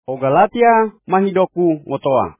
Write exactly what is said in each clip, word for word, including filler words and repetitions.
O Galatia mahidoku ngotoa.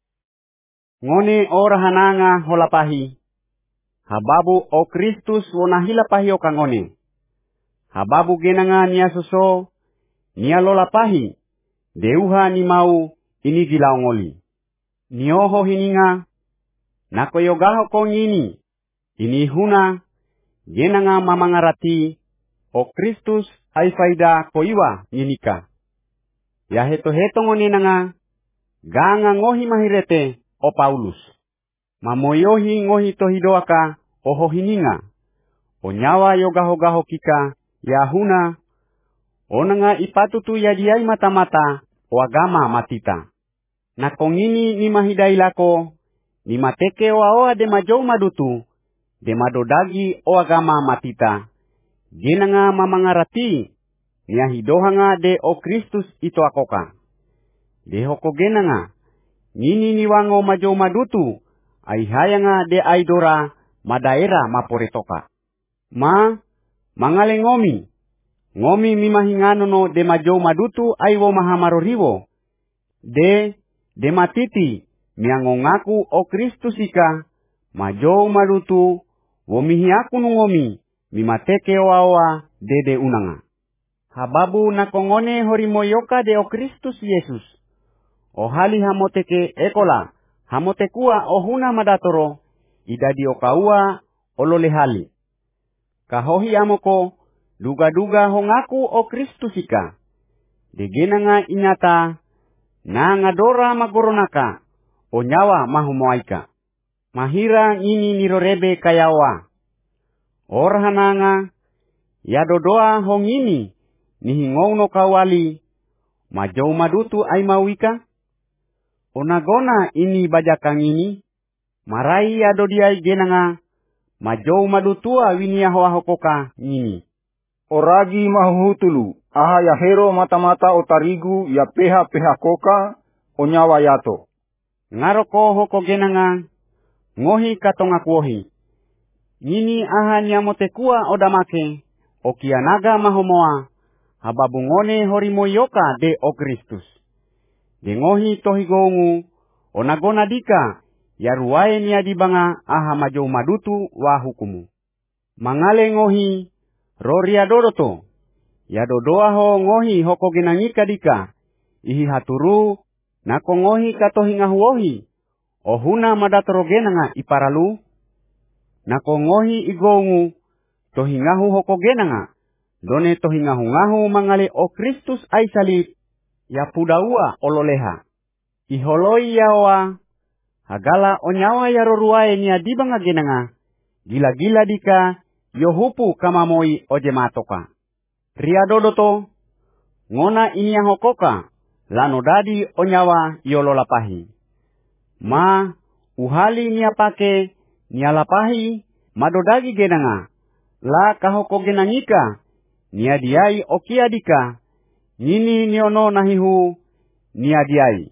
Ngone o rahananga holapahi. Hababu o Kristus wona hilapahi o kangone. Hababu genanga nia soso, nia lolapahi. Deuha ni mau ini gilaongoli. Nioho hininga, nakoyogaho ko ngini. Ini huna, genanga mamangarati, o Kristus ai faida koiwa ninika. Ya heto heto ngone nanga, ganga ngohi mahirete o Paulus. Mamoyohi ngohi tohidoaka o hohininga. O nyawa yogaho-gaho kika ya huna. O nanga ipatutu ya diai mata-mata o agama matita. Nakongini ni mahidai lako, ni mateke o aoa de majou madutu, de madodagi o agama matita. Genanga mamangarati, ni ahidohanga de o Kristus ito akoka. De hoko genanga, nini ni wango majou madutu, aihayanga de aidora madaera maporetoka. Ma, mangale ngomi, ngomi mimahinganono de majou madutu aiwo mahamaroriwo. De, de matiti, miangongaku o Kristus ika, majou madutu, womihiaku nungomi, mimateke oaoa dede unanga. Hababu nakongone horimoyoka de o Kristus Yesus. O hali hamoteke ekola, hamotekua o huna madatoro, idadi o kaua olole hali. Kahohi amoko, duga-duga hongaku o Kristus ika. Degenanga inyata, na ngadora magoronaka, o nyawa mahumoaika. Mahira ngini nirorebe kayawa. Orhananga, yadodoa hongini, nihingouno kawali, majou madutu aimawika. Onagona ini bajakang ini, marai yadodiai genanga, majou madutua winiahoa hokoka ngini. Oragi mahuhutulu, aha ya hero mata-mata o tarigu ya peha-peha koka, o nyawa yato. Ngaroko hoko genanga, ngohi katongakuohi. Ngini aha nyamotekua odamake, o kianaga mahomoa, hababungone horimoyoka de o Kristus. Dengohi tohigongu, onagona dika, yaruae niadibanga aha majou madutu wa hukumu. Mangale ngohi, roria doroto, yadodoa ho ngohi hoko genangika dika, ihi haturu, nako ngohi katohinga huohi, ohuna madatoro genanga iparalu, nako ngohi igongu, tohingahu hoko genanga, done tohingahu-ngahu mangale o Kristus aisalip, ya pudaua ololeha. Iholoi yawa, hagala onyawa ya roruae ni adibanga genanga, gila-gila dika, yohupu kamamoi ojematoka. Riadodoto, ngona inia hokoka, lano dadi onyawa yololapahi. Ma, uhali niapake, nialapahi, madodagi genanga, la kahoko genangika, niadiai okiadika, nini niono nahihu, niadiai.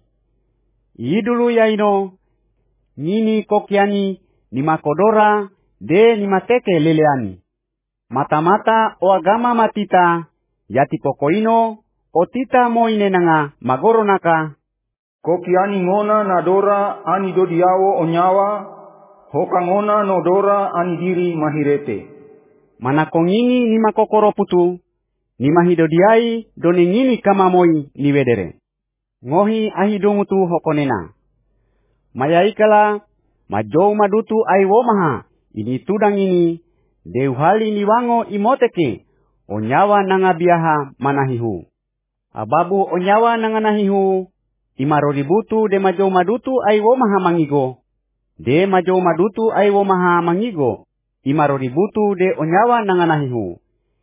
Idulu yaino, nini kokiani, ni makodora, de ni mateke leleani. Mata-mata o agama matita, yati pokoino, o tita moine nanga magoronaka. Kokiani ngona nadora ani dodiawo o nyawa, hoka ngona nodora ani diri mahirete. Manakongini ni makokoro putu, ni mahidodiai doni ngini kamamoi ni wedere. Ngohi ahidungutu hokonena. Mayaikala, majou madutu aiwomaha, ini tudang ini, deuhali ni wango imoteke, onyawa nangabiaha manahihu. Ababu onyawa nanganahihu, imaroributu de majou madutu aiwomaha mangigo. De majou madutu aiwomaha mangigo, imaroributu de onyawa nanganahihu.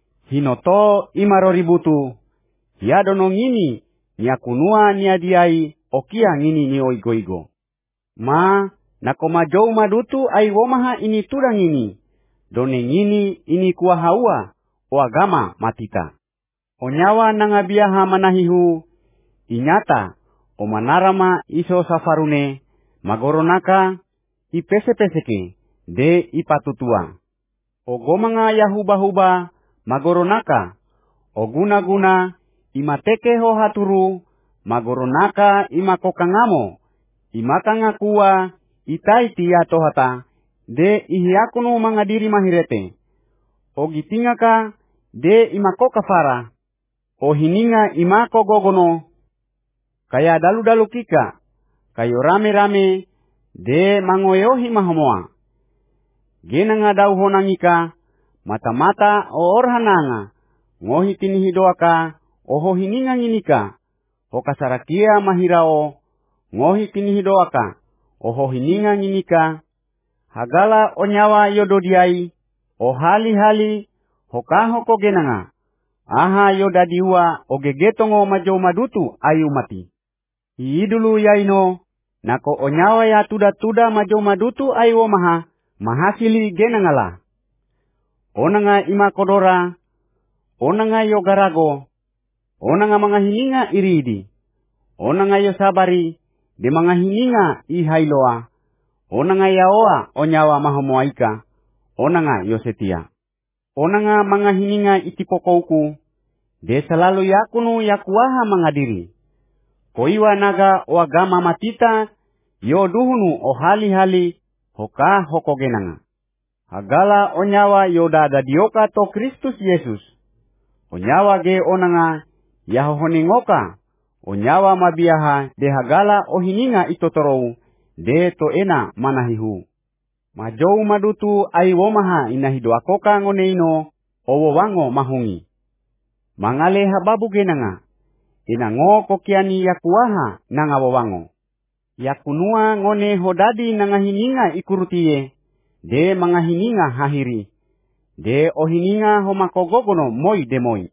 Hinoto imaroributu, hiadono ngini, niakunua niadiai, okia ngini ni oigo-igo. Ma, nako majou madutu aiwomaha ini tudang ini, done ngini ini kuahaua, o agama matita. Onyawa nangabiaha manahihu, inyata, o manarama iso safarune, magoronaka, ipese-peseke, de ipatutua. O gomanga yahuba-huba, magoronaka, o guna-guna, imateke ho haturu, magoronaka imako kangamo, imaka ngakua itai tia tohata, de ihiakunu mangadiri mahirete. O gitingaka de imako kafara, o hininga imako gogono, kaya dalu-dalu kika, kayo rame-rame, de mangoyohi mahamoa. Gena ngadau honangika, mata-mata o orhananga, ngohi tinihidoaka, oho hininga nginika, o kasarakia mahirao, ngohi tinihidoaka, oho hininga nginika, hagala o nyawa yododiai, o hali-hali, hokahoko genanga, aha yodadiwa o gegetongo majo madutu ayu mati. Idulu yaino, nako o nyawa ya tuda-tuda majo madutu ayu maha, mahasili genangala. Onanga ima kodora, onanga yo garago, onanga mga hininga iridi, onanga yo sabari, de mga hininga ihailoa, onanga yaoa o nyawa mahamoaika, onanga yo setia. Onanga mga hininga itipokouku, de selalu yakunu yakuaha mangadiri. Koiwa naga o agama matita, yo duhunu o hali-hali, hoka hoko genanga. Hagala o nyawa yo dada dioka to Kristus Yesus. O nyawa ge onanga yahohoningoka, o nyawa mabiaha de hagala o hininga itotorou, de to ena manahihu. Majou madutu ai womaha inahidoakoka ngoneino, o wowango mahungi. Mangale hababu genanga, inango kokiani yakuaha nanga wowango. Yakunua ngone hodadi nanga hininga ikurutie, de mga hininga hahiri, de o hininga homakogogono moi demoi.